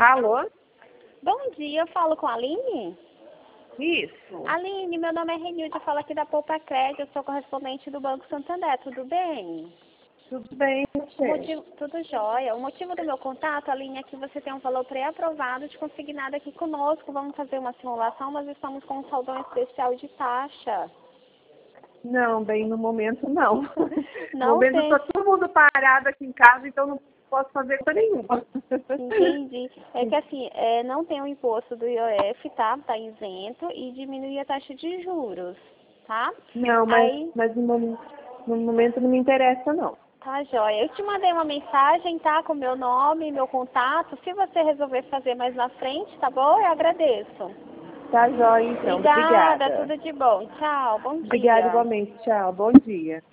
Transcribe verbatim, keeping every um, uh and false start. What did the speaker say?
Alô? Bom dia, eu falo com a Aline? Isso. Aline, meu nome é Renilde, eu falo aqui da Poupa Crédito, eu sou correspondente do Banco Santander, tudo bem? Tudo bem, O você? motivo, tudo jóia. O motivo do meu contato, Aline, é que você tem um valor pré-aprovado de consignado aqui conosco. Vamos fazer uma simulação, mas estamos com um saldão especial de taxa. Não, bem, no momento não. No Não momento tem. está todo mundo parado aqui em casa, então não posso fazer coisa nenhuma. Entendi. É que assim, é, não tem o imposto do I O F, tá? Tá isento e diminui a taxa de juros, tá? Não, mas, Aí, mas no, mom- no momento não me interessa, não. tá joia. Eu te mandei uma mensagem, tá? Com meu nome, meu contato. Se você resolver fazer mais na frente, tá bom? Eu agradeço. Tá jóia, então. Obrigada, Obrigada. tudo de bom. Tchau, bom Obrigada dia. igualmente. Tchau. Bom dia.